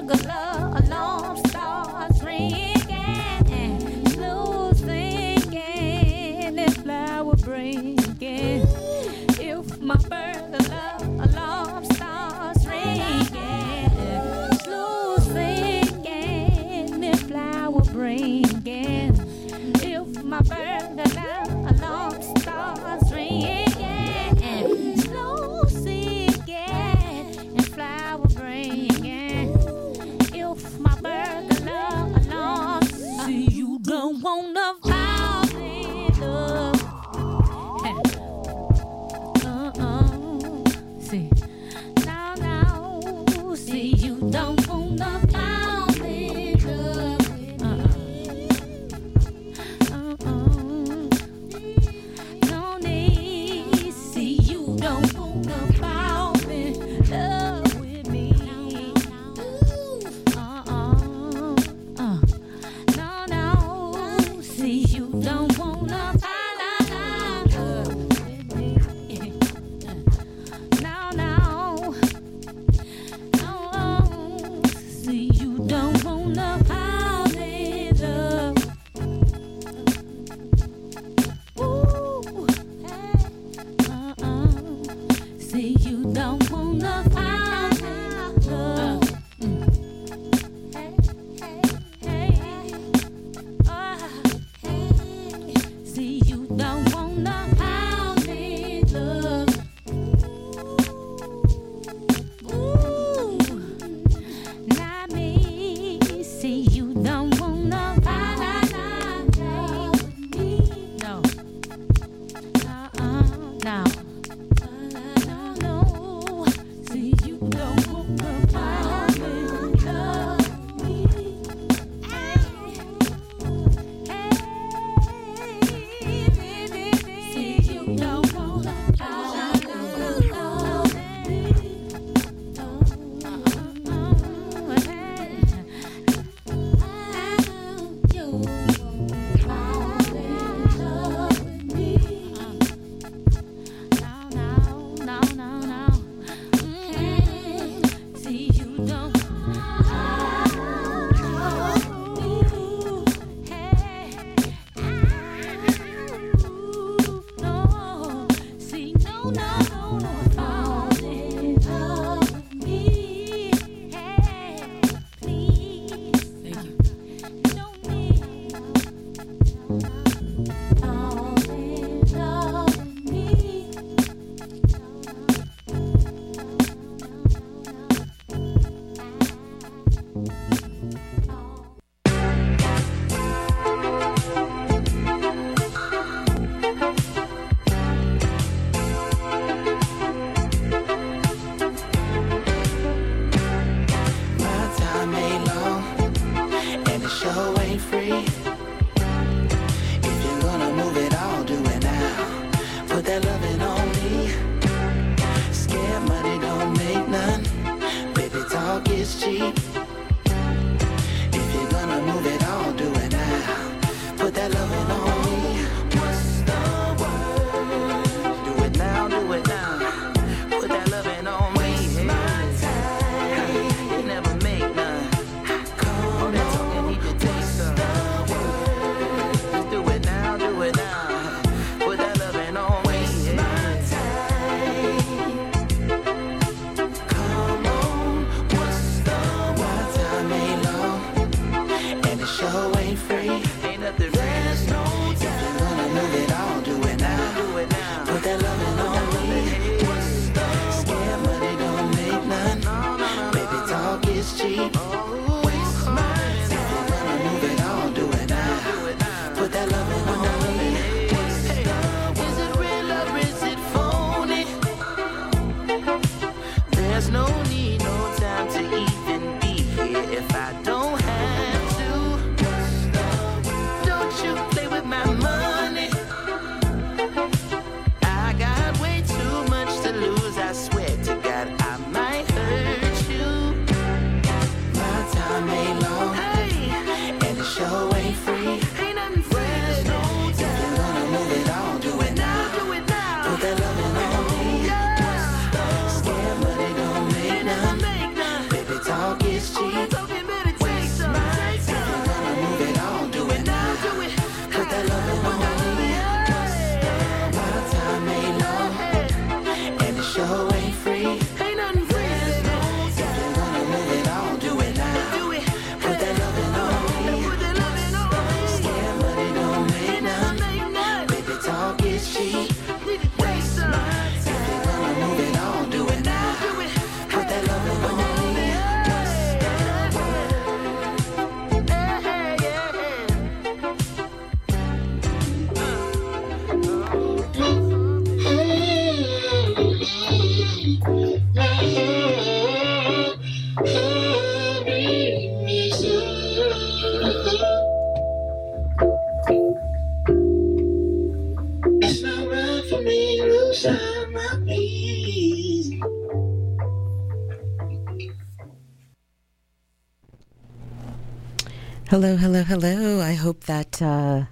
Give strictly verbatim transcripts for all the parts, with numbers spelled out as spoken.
burglar alarm starts ringing, slow sinking, and flower bringing. If my burglar alarm starts ringing, slow sinking, and flower bringing. If my burglar alarm starts ringing, slow sinking, and flower bringing. If my burglar alarm, see you don't wanna fall in love. Uh-uh. See, now, now, see you don't wanna fall in love. Uh-uh. Uh-uh. No need, see you don't wanna fall in love with me. Uh-uh. Uh. No, no, see you don't wanna fall in love with me. No, no, no, see you don't wanna fall in love. Ooh, hey, uh-uh, see you don't wanna fall in love. Hey, hey, hey, ah, hey, see you don't wanna fall in love. Ooh, not me. See you don't wanna fall in love with me. No, uh-uh, no, no, no. See you don't wanna fall in love with me. Hey, hey, see you don't wanna fall in love with me. I Hello, hello, hello. I hope that uh,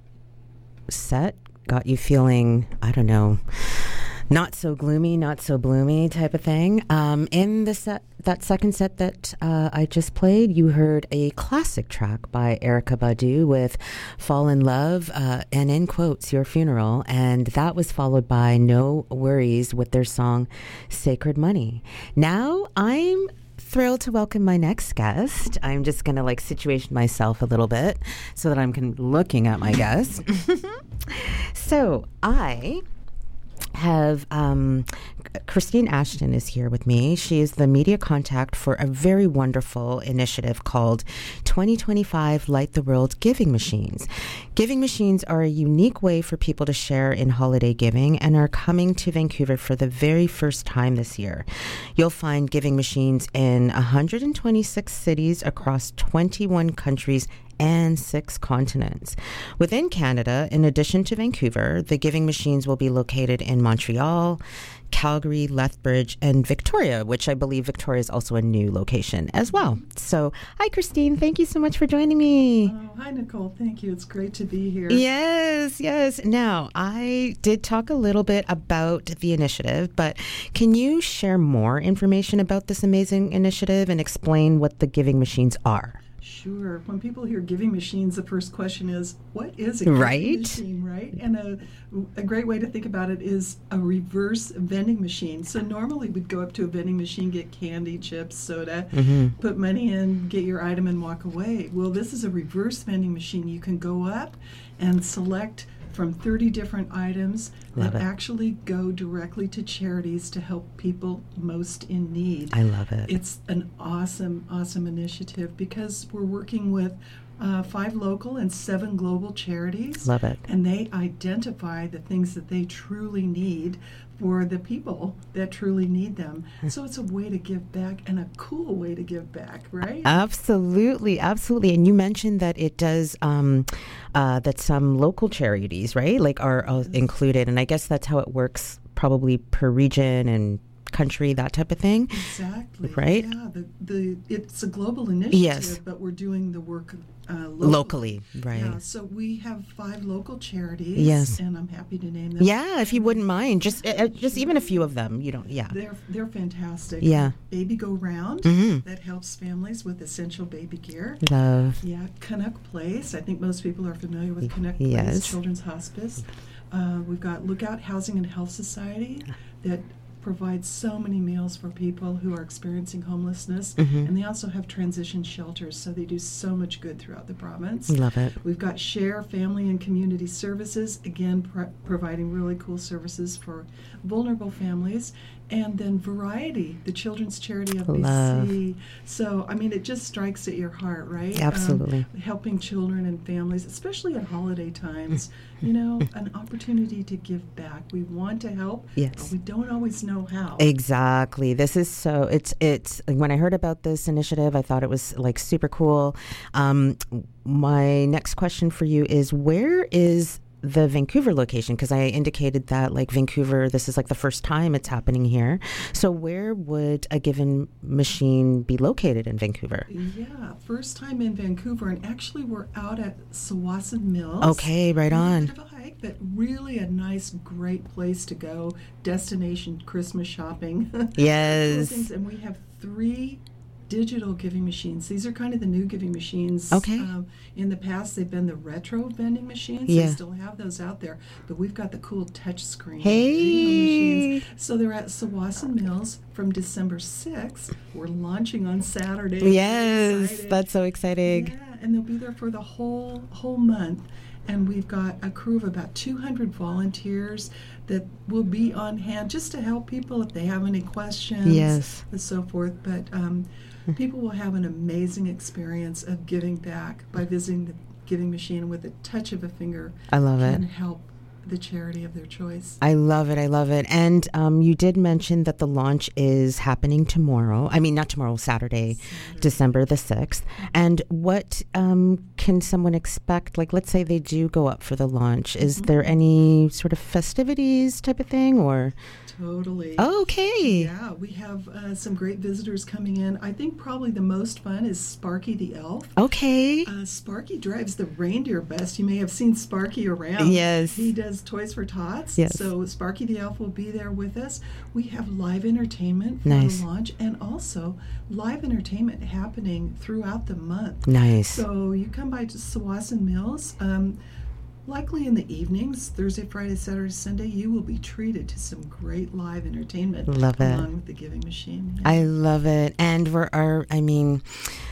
set got you feeling, I don't know, not so gloomy, not so bloomy type of thing. Um, in the set, that second set that uh, I just played, you heard a classic track by Erykah Badu with Fall in Love, uh, and in quotes, Your Funeral. And that was followed by No Worries with their song Sacred Money. Now I'm thrilled to welcome my next guest. I'm just going to like situation myself a little bit so that I'm can, looking at my guest. So I have um, Christine Ashton is here with me. She is the media contact for a very wonderful initiative called twenty twenty-five Light the World Giving Machines. Giving machines are a unique way for people to share in holiday giving and are coming to Vancouver for the very first time this year. You'll find giving machines in one hundred twenty-six cities across twenty-one countries and six continents. Within Canada, in addition to Vancouver, the giving machines will be located in Montreal, Calgary, Lethbridge, and Victoria, which I believe Victoria is also a new location as well. So, hi, Christine. Thank you so much for joining me. Oh, hi, Nicole. Thank you. It's great to be here. Yes, yes. Now, I did talk a little bit about the initiative, but can you share more information about this amazing initiative and explain what the giving machines are? Sure. When people hear giving machines, the first question is, what is a giving right? machine, right? And a, a great way to think about it is a reverse vending machine. So normally we'd go up to a vending machine, get candy, chips, soda, mm-hmm. put money in, get your item, and walk away. Well, this is a reverse vending machine. You can go up and select from thirty different items love that it. actually go directly to charities to help people most in need. I love it. It's an awesome, awesome initiative because we're working with uh, five local and seven global charities. Love it. And they identify the things that they truly need for the people that truly need them. So it's a way to give back and a cool way to give back, right? Absolutely, absolutely. And you mentioned that it does, um, uh, that some local charities, right, like are uh, included. And I guess that's how it works probably per region and country, that type of thing. Exactly. Right? Yeah, the, the it's a global initiative, yes. but we're doing the work uh, locally. locally. Right. Yeah, so we have five local charities. Yes. And I'm happy to name them. Yeah, if you wouldn't mind. Just uh, just even a few of them. You don't, yeah. They're, they're fantastic. Yeah. Baby Go Round, mm-hmm. that helps families with essential baby gear. Love. Yeah, Canuck Place. I think most people are familiar with Canuck yes. Place Children's Hospice. Uh, we've got Lookout Housing and Health Society that provides so many meals for people who are experiencing homelessness, mm-hmm. and they also have transition shelters, so they do so much good throughout the province. Love it. We've got Share Family and Community Services, again pro- providing really cool services for vulnerable families, and then Variety, the children's charity of Love. B C. So, I mean, it just strikes at your heart, right? Absolutely. Um, helping children and families, especially at holiday times, you know, an opportunity to give back. We want to help, yes. but we don't always know how. Exactly. This is so, it's, it's, when I heard about this initiative, I thought it was like super cool. Um, my next question for you is, where is the Vancouver location? Because I indicated that like Vancouver, this is like the first time it's happening here. So where would a given machine be located in Vancouver? Yeah, first time in Vancouver, and actually we're out at Tsawwassen Mills. Okay, right on. A bit of a hike, but really a nice, great place to go. Destination Christmas shopping. Yes. And we have three digital giving machines. These are kind of the new giving machines. Okay. Um, in the past, they've been the retro vending machines. Yeah. They still have those out there, but we've got the cool touch screen hey. machines. So they're at Tsawwassen Mills from December sixth. We're launching on Saturday. Yes, that's so exciting. Yeah, and they'll be there for the whole whole month. And we've got a crew of about two hundred volunteers that will be on hand just to help people if they have any questions, yes. and so forth. But um, people will have an amazing experience of giving back by visiting the giving machine with a touch of a finger. I love can it. help the charity of their choice. I love it. I love it. And um, you did mention that the launch is happening tomorrow. I mean, not tomorrow, Saturday, Saturday. December the sixth. And what um, can someone expect? Like, let's say they do go up for the launch. Is mm-hmm. there any sort of festivities type of thing, or? Totally. Okay. Yeah, we have uh, some great visitors coming in. I think probably the most fun is Sparky the Elf. Okay. Uh, Sparky drives the reindeer bus. You may have seen Sparky around. Yes. He does Toys for Tots. Yes. So Sparky the Elf will be there with us. We have live entertainment for nice. the launch, and also live entertainment happening throughout the month. Nice. So you come by to Tsawwassen Mills. Um, Likely in the evenings, Thursday, Friday, Saturday, Sunday, you will be treated to some great live entertainment. Love it. Along with the Giving Machine. Yeah. I love it. And we're, our, I mean,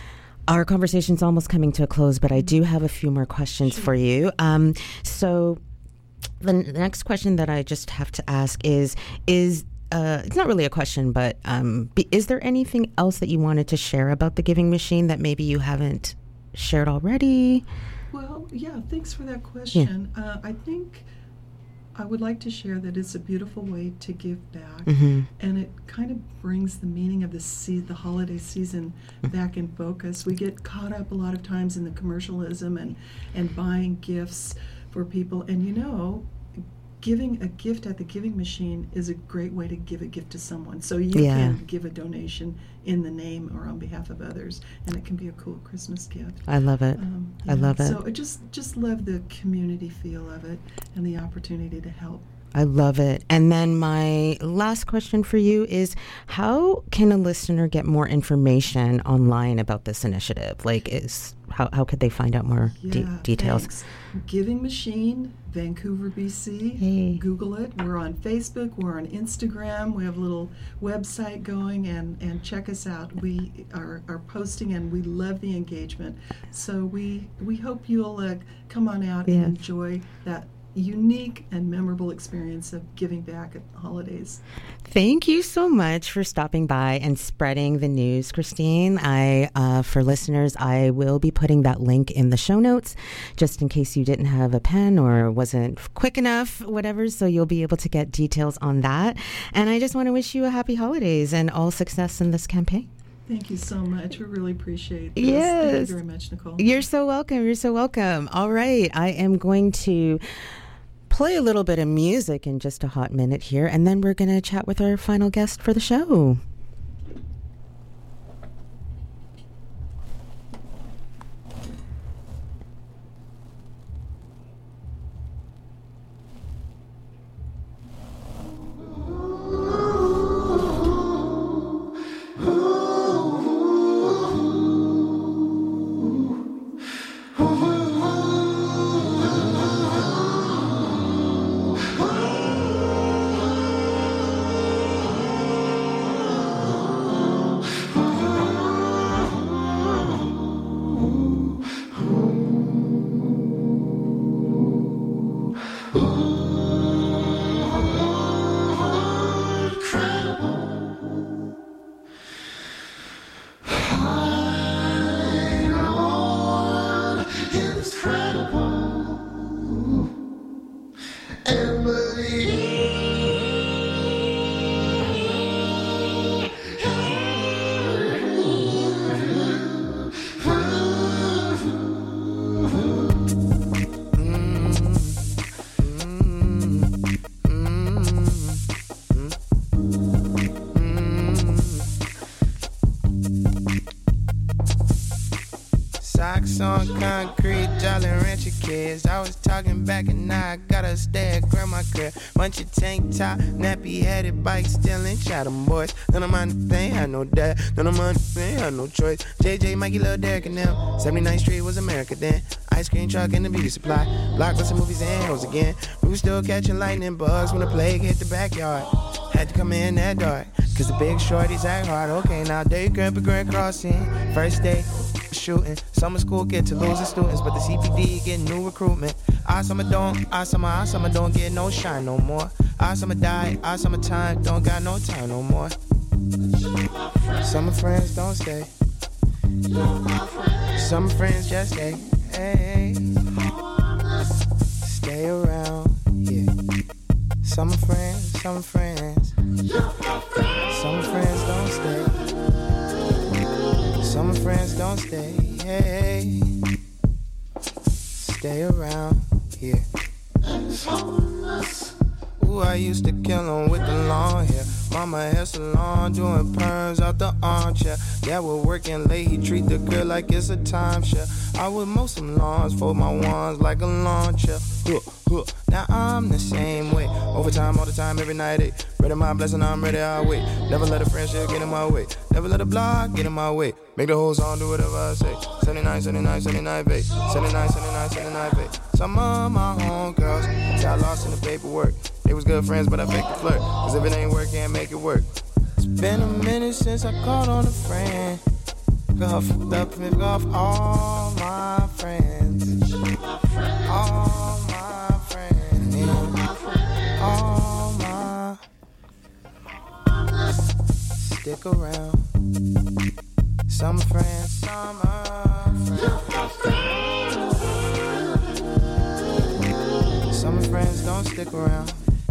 our conversation's almost coming to a close, but I do have a few more questions Sure. for you. Um, so the n- next question that I just have to ask is, is Uh, it's not really a question, but um, be, is there anything else that you wanted to share about the Giving Machine that maybe you haven't shared already? Well, yeah, thanks for that question. Yeah. Uh, I think I would like to share that it's a beautiful way to give back, mm-hmm. and it kind of brings the meaning of the se- the holiday season back in focus. We get caught up a lot of times in the commercialism and, and buying gifts for people, and you know, giving a gift at the Giving Machine is a great way to give a gift to someone. So you yeah. can give a donation in the name or on behalf of others, and it can be a cool Christmas gift. I love it. Um, I yeah, love it. So I just just love the community feel of it and the opportunity to help. I love it. And then my last question for you is, how can a listener get more information online about this initiative? Like, is how how could they find out more Yeah, de- details? Thanks. Giving Machine, Vancouver, B C. Hey. Google it. We're on Facebook. We're on Instagram. We have a little website going, and, and check us out. We are, are posting, and we love the engagement. So we we hope you'll uh, come on out Yeah. and enjoy that unique and memorable experience of giving back at holidays. Thank you so much for stopping by and spreading the news, Christine. I, uh, for listeners, I will be putting that link in the show notes, just in case you didn't have a pen or wasn't quick enough, whatever. So you'll be able to get details on that. And I just want to wish you a happy holidays and all success in this campaign. Thank you so much. We really appreciate this. Yes. Thank you very much, Nicole. You're so welcome. You're so welcome. All right. I am going to play a little bit of music in just a hot minute here, and then we're going to chat with our final guest for the show. Socks on concrete, Jolly Rancher kids. I was talking back and now I gotta stay at grandma crib. Bunch of tank top, nappy headed bike stealing, shot 'em boys. None of my they ain't had no dad, none of my they ain't had no choice. J J, Mikey, Lil Derek and them. seventy-ninth Street was America then. Ice cream truck and the beauty supply. Blockbuster movies and heroes again. We was still catching lightning bugs when the plague hit the backyard. Had to come in that dark, cause the big shorties act hard. Okay, now day grandpa grand crossing. First day shooting. Summer school get to losing students, but the C P D get new recruitment. Our summer don't, our summer, our summer don't get no shine no more. Our summer die, our summer time don't got no time no more. Summer friends don't stay. Summer friends just stay. Hey, stay around, yeah. Some friends, some friends. Some friends don't stay. Some friends don't stay. Hey, stay around here. Ooh, I used to kill 'em with the long hair. Mama hair salon, doing perms out the armchair. Yeah, we're working late, he treat the girl like it's a timeshare. I would mow some lawns, fold my wands like a lawn chair. Huh, huh. Now I'm the same way. Overtime all the time, every night, eh. Ready my blessing, I'm ready, I'll wait. Never let a friendship get in my way. Never let a block get in my way. Make the whole song do whatever I say. seventy-nine, seventy-nine, seventy-nine, babe. seventy-nine, seventy-nine, seventy-nine, babe. Some of my homegirls got lost in the paperwork. They was good friends, but I faked the flirt. Cause if it ain't work, can't make it work. It's been a minute since I called on a friend. Got fucked up and off all my friends. All my friends. Yeah. All my. Stick around. Some friends, some are friends. Some friends don't stick around.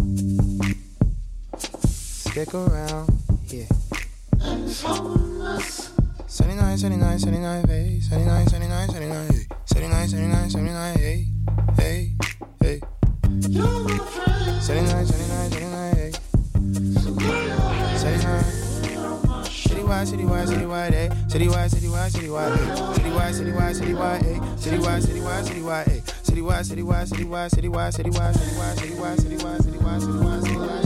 Stick around, yeah. seventy-nine, seventy-nine, seventy-nine, hey. seventy-nine, seventy-nine, seventy-nine, hey. seventy-nine, seventy-nine, seventy-nine, hey. Hey, hey. seventy-nine, seventy-nine, seventy-nine, hey. seventy-nine. Citywide, citywide, citywide, hey. Citywide, citywide, citywide, hey. Citywide, citywide, citywide, hey. Citywide, citywide, citywide, hey. Citywide, citywide, citywide, citywide, citywide, citywide, citywide, citywide, citywide, citywide, citywide.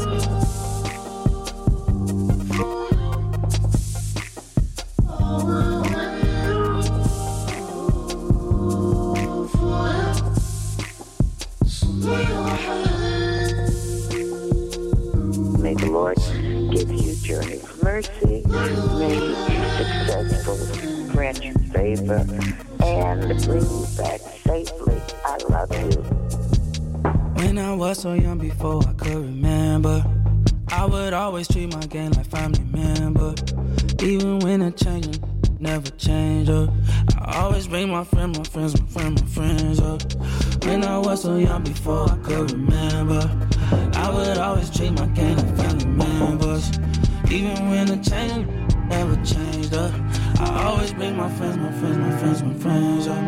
May the Lord give you journey of mercy. May He be successful, grant you favor, and bring you back safely. I love you. When I was so young before I could remember, I would always treat my gang like family member. Even when it changing, never change up. I always bring my friend, my friends, my friend, my friends up. When I was so young before I could remember, I would always treat my gang like family members. Even when it changed, never changed up. I always bring my friends, my friends, my friends, my friends up.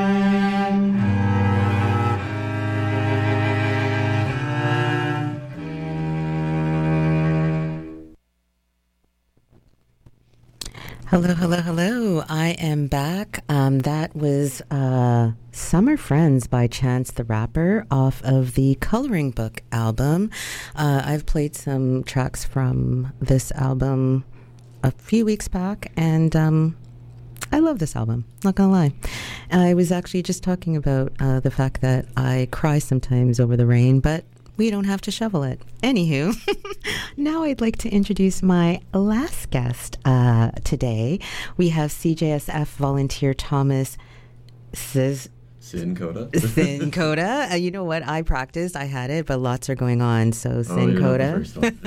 Hello, hello, hello. I am back. Um, that was uh, Summer Friends by Chance the Rapper off of the Coloring Book album. Uh, I've played some tracks from this album a few weeks back, and um, I love this album, not gonna lie. I was actually just talking about uh, the fact that I cry sometimes over the rain, but we don't have to shovel it. Anywho, now I'd like to introduce my last guest uh, today. We have C J S F volunteer Thomas Sis- Sin Coda. Sin Coda. Uh, you know what? I practiced. I had it, but lots are going on. So Sin oh, Coda.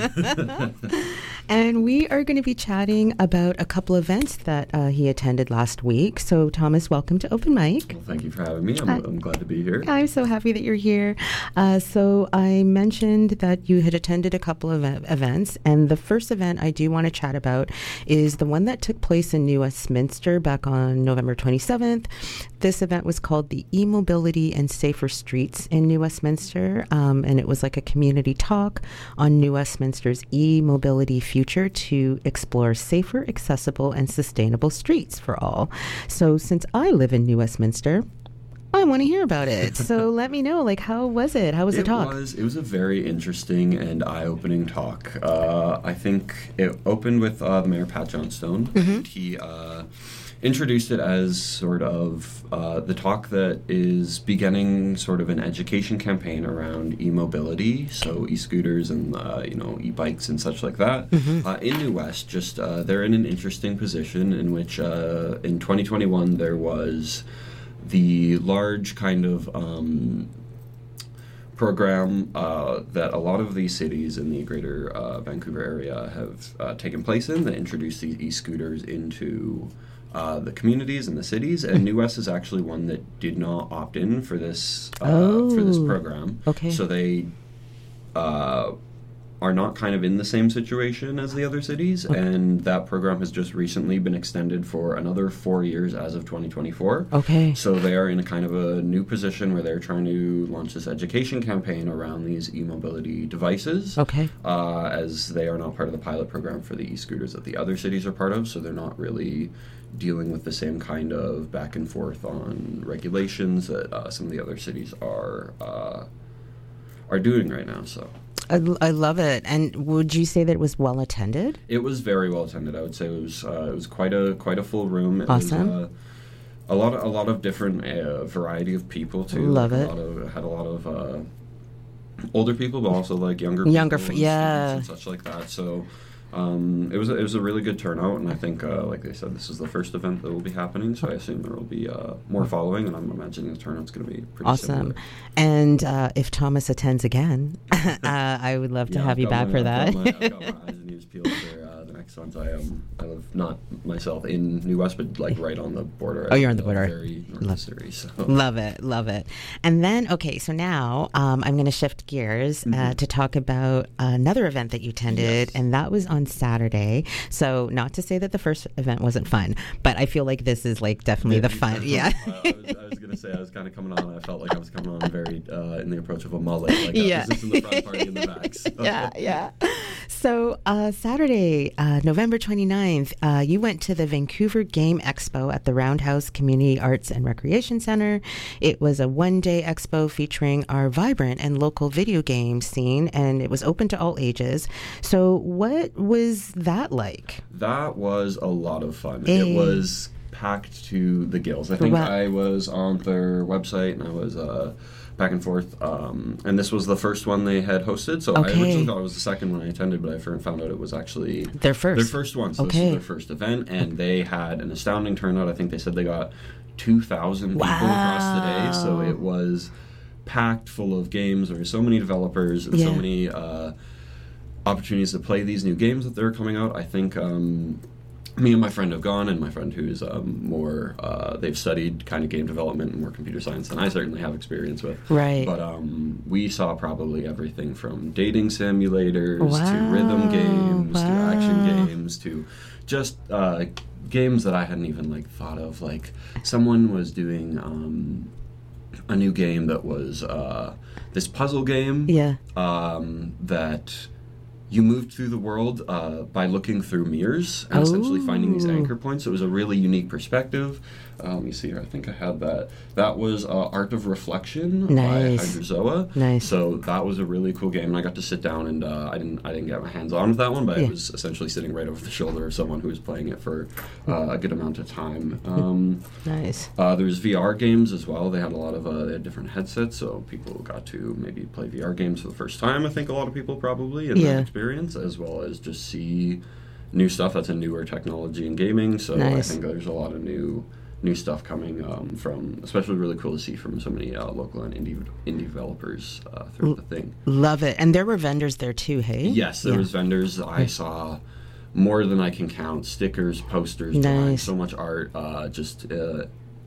And we are going to be chatting about a couple events that uh, he attended last week. So Thomas, welcome to Open Mic. Well, thank you for having me. I'm, Uh, I'm glad to be here. I'm so happy that you're here. Uh, so I mentioned that you had attended a couple of e- events, and the first event I do want to chat about is the one that took place in New Westminster back on November twenty-seventh. This event was called the E-Mobility and Safer Streets in New Westminster, um, and it was like a community talk on New Westminster's e-mobility future to explore safer, accessible, and sustainable streets for all. So since I live in New Westminster, I want to hear about it. So let me know, like, how was it? How was it the talk? Was, it was a very interesting and eye-opening talk. Uh, I think it opened with uh, the Mayor, Pat Johnstone. Mm-hmm. And he uh, introduced it as sort of uh, the talk that is beginning sort of an education campaign around e-mobility, so e-scooters and, uh, you know, e-bikes and such like that. Mm-hmm. Uh, in New West, just uh, they're in an interesting position in which uh, in twenty twenty-one there was the large kind of um, program uh, that a lot of these cities in the greater uh, Vancouver area have uh, taken place in that introduced these e-scooters into uh, the communities and the cities, and New West is actually one that did not opt in for this uh, Oh, for this program. okay. So they uh, are not kind of in the same situation as the other cities, okay. and that program has just recently been extended for another four years as of twenty twenty-four. Okay. So they are in a kind of a new position where they're trying to launch this education campaign around these e-mobility devices. Okay. Uh, as they are not part of the pilot program for the e-scooters that the other cities are part of, so they're not really dealing with the same kind of back and forth on regulations that uh, some of the other cities are uh, are doing right now. So. I, I love it. And would you say that it was well attended? It was very well attended. I would say it was uh, it was quite a quite a full room. It awesome. Was, uh, a lot of, a lot of different uh, variety of people too. Love like it. A lot of, had a lot of uh, older people, but also like younger younger people, f- yeah, and such like that. So. Um, it was a, it was a really good turnout, and I think, uh, like they said, this is the first event that will be happening. So I assume there will be uh, more following, and I'm imagining the turnout's going to be pretty awesome. Similar. And uh, if Thomas attends again, uh, I would love to yeah, have I've you back my, for I've that. Got my, I've got my eyes and ears peeled for uh, the next ones. I am I live not myself in New West, but like right on the border. Oh, you're on the border. Very north love, of Surrey, so. love it, love it. And then, okay, so now um, I'm going to shift gears mm-hmm. uh, to talk about another event that you attended, yes. and that was on Saturday. So, not to say that the first event wasn't fun, but I feel like this is like definitely yeah, the fun. Yeah. uh, I was, I was going to say I was kind of coming on. I felt like I was coming on very uh, in the approach of a mullet. Like yeah. This in the front, party in the back. So. Yeah, yeah. So uh, Saturday, uh, November twenty-ninth, uh, you went to the Vancouver Game Expo at the Roundhouse Community Arts and Recreation Center. It was a one-day expo featuring our vibrant and local video game scene, and it was open to all ages. So what was that like? That was a lot of fun. Hey. It was packed to the gills. I think Wow. I was on their website, and I was... Uh, back and forth, um, and this was the first one they had hosted, so okay. I originally thought it was the second one I attended, but I found out it was actually their first their first one, so okay. this was their first event, and they had an astounding turnout. I think they said they got two thousand wow. people across the day, so it was packed full of games. There were so many developers and yeah. so many uh, opportunities to play these new games that they're coming out. I think um, me and my friend have gone, and my friend who's um, more, uh, they've studied kind of game development and more computer science than I certainly have experience with. Right. But um, we saw probably everything from dating simulators wow. to rhythm games wow. to action games to just uh, games that I hadn't even like thought of. Like someone was doing um, a new game that was uh, this puzzle game yeah. um, that... You moved through the world uh, by looking through mirrors and oh. essentially finding these anchor points. It was a really unique perspective. Uh, let me see here. I think I had that. That was uh, Art of Reflection nice. by Hydrozoa. Nice. So that was a really cool game, and I got to sit down and uh, I didn't I didn't get my hands on with that one, but yeah. I was essentially sitting right over the shoulder of someone who was playing it for uh, a good amount of time. Um, nice. Uh, there's V R games as well. They had a lot of uh, they had different headsets, so people got to maybe play V R games for the first time. I think a lot of people probably in yeah. that experience, as well as just see new stuff. That's a newer technology in gaming, so nice. I think there's a lot of new new stuff coming um, from, especially really cool to see from so many uh, local and indie indie developers uh, through the thing. Love it. And there were vendors there too, hey? Yes, there yeah. was vendors. I saw more than I can count. Stickers, posters, nice. drawings, so much art, uh, just uh,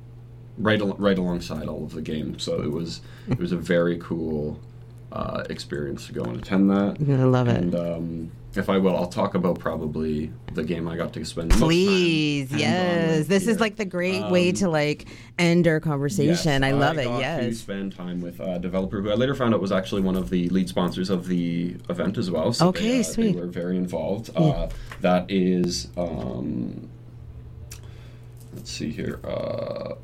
right al- right alongside all of the game. So it was it was a very cool uh, experience to go and attend that. I love and, it. Um, if I will, I'll talk about probably the game I got to spend Please, most time yes. with This here. is like the great Um, way to like end our conversation. Yes, I love I it. got Yes. to spend time with a developer who I later found out was actually one of the lead sponsors of the event as well. So okay, they, uh, sweet. They were very involved. Yeah. Uh, that is, um, let's see here. Uh,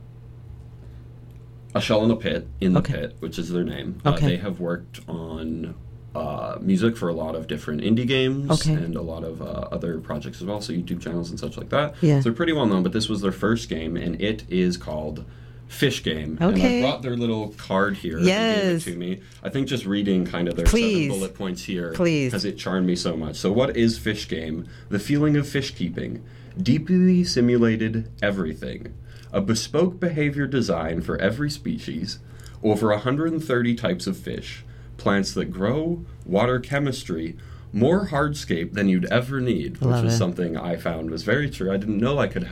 A Shell in a Pit, in the Okay. Pit, which is their name. Okay. Uh, they have worked on uh, music for a lot of different indie games Okay. and a lot of uh, other projects as well, so YouTube channels and such like that. Yeah. So they're pretty well known, but this was their first game, and it is called Fish Game. And Okay. I brought their little card here. Yes. They gave it to me. I think just reading kind of their Please. seven bullet points here Please. has it charmed me so much. So what is Fish Game? The feeling of fish keeping. Deeply simulated everything. A bespoke behavior design for every species, over one hundred thirty types of fish, plants that grow, water chemistry, more hardscape than you'd ever need, which Love was it. something I found was very true. I didn't know I could have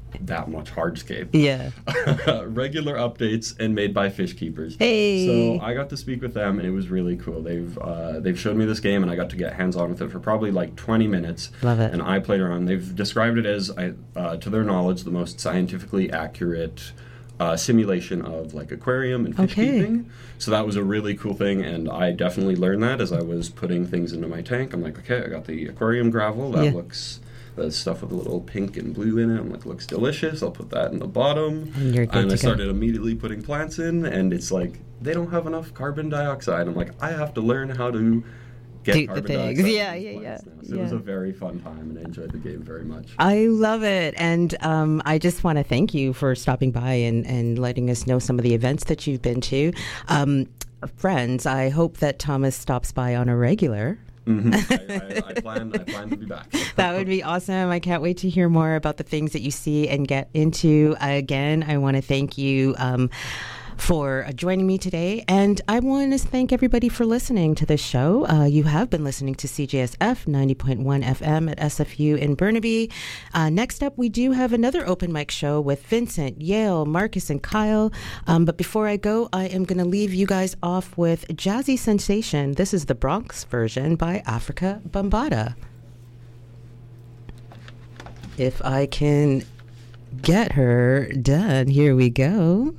that much hardscape. Yeah. Regular updates and made by Fish Keepers. Hey. So I got to speak with them, and it was really cool. They've uh, they've showed me this game, and I got to get hands on with it for probably like twenty minutes. Love it. And I played around. They've described it as, uh, to their knowledge, the most scientifically accurate uh, simulation of like aquarium and fish Okay. keeping. So that was a really cool thing, and I definitely learned that as I was putting things into my tank. I'm like, okay, I got the aquarium gravel. That Yeah. looks. The stuff with a little pink and blue in it. I'm like, looks delicious. I'll put that in the bottom. And you're good and to I go. started immediately putting plants in, and it's like, they don't have enough carbon dioxide. I'm like, I have to learn how to get Do the carbon things. dioxide. Yeah, from yeah, plants yeah, now. So it was yeah. a very fun time, and I enjoyed the game very much. I love it. And um, I just want to thank you for stopping by and, and letting us know some of the events that you've been to. Um, friends, I hope that Thomas stops by on a regular. Mm-hmm. I, I, I, plan, I plan to be back. That would be awesome. I can't wait to hear more about the things that you see and get into. Again, I want to thank you um, for uh, joining me today. And I want to thank everybody for listening to this show. Uh, you have been listening to C J S F ninety point one F M at S F U in Burnaby. Uh, next up, we do have another open mic show with Vincent, Yale, Marcus, and Kyle. Um, but before I go, I am going to leave you guys off with Jazzy Sensation. This is the Bronx version by Africa Bambaataa. If I can get her done, here we go.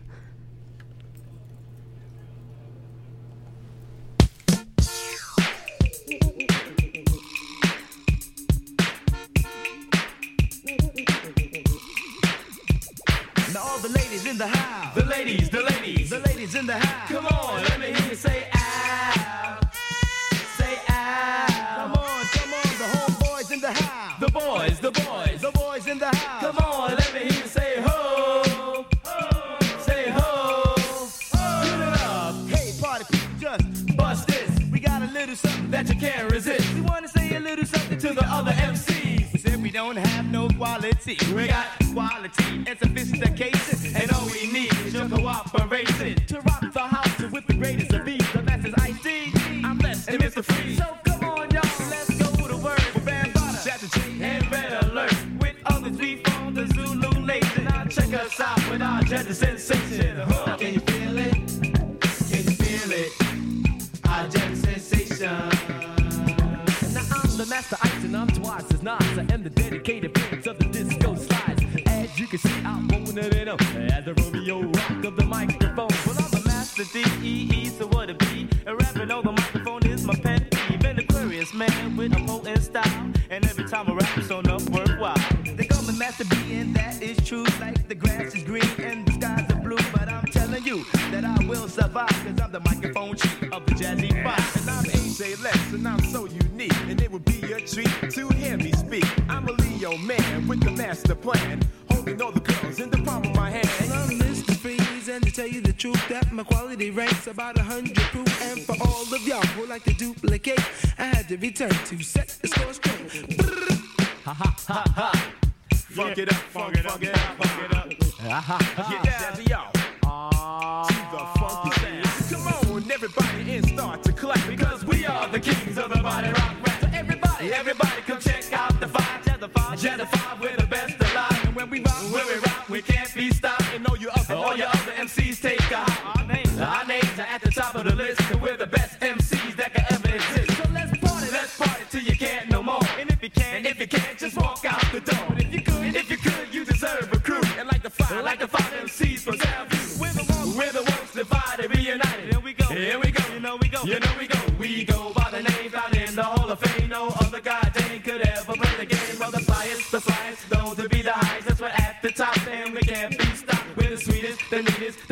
Now all the ladies in the house. The ladies, the ladies. The ladies in the house. Come on, let me hear you say ow. Say ow. Come on, come on, the homeboys in the house. The boys, the boys. The boys in the house. Come on, let me hear you say ho. Ho. Say ho. Ho. Get it up. Hey, party people, just bust this. We got a little something that you can't resist. We want to say a little something to the other M Cs. We said we don't have no quality. We got quality and sophistication, and all we need is your cooperation to rock the house with the greatest of ease. The best is Ice-T, I'm blessed, and Mister Freeze. So come on, y'all, let's go to work with Bambaataa, Shatta G, and Red Alert. With others, we form the Zulu Nation. Now check us out with our Jazzy Sensation. Huh. Can you feel it? Can you feel it? Our Jazzy Sensation. Now I'm the master ice and I'm twice as nice. I am the dedicated prince of the disco slides. As you can see, I'm rolling it up as the Romeo rock of the microphone. Well, I'm the master D E E, so what it be? And rapping on the microphone is my pet peeve. An Aquarius man with a potent style, and every time I rap, it's so enough worthwhile. They call me Master B, and that is true. Like the grass is green and the skies are blue, but I'm telling you that I will survive, cause I'm the microphone chief of the Jazzy Five. And I'm A J Lex, and I'm so unique, and it would be a treat to hear me speak. I'm a Leo man with the master plan, holding all the girls in the palm of my hand. And I'm Mister Freeze, and to tell you the truth, that my quality ranks about a hundred proof. And for all of y'all who like to duplicate, I had to return to set the score straight. Ha ha ha ha. Funk it up, funk it up, funk it up, funk it up. Get down to y'all. To the funky sound. Come on, everybody, and start to clap, because we are the kings of the body rock rap. So everybody, everybody, come check out the five. Jazzy Five, Jazzy Five, we're the best alive. And when we rock, when we rock, we can't be stopped. And all you other, all your other M Cs take a hop. Our names, our names are at the top of the list, and we're the best M Cs that can ever exist. So let's party, let's party till you can't no more. And if you can, and if you can't, just walk out the door. And if you could, and if you could, you deserve a crew. And like the five, like the five M Cs from Southview, we're the ones, we're the ones divided, reunited. Here we go, here we go, you know we go, you know we go. We go by the name found in the Hall of Fame. No other guy dang could ever play the game. Well, the flyest, the flyest, those to be the highest. That's what at the top, and we can't be stopped. We're the sweetest, the neatest,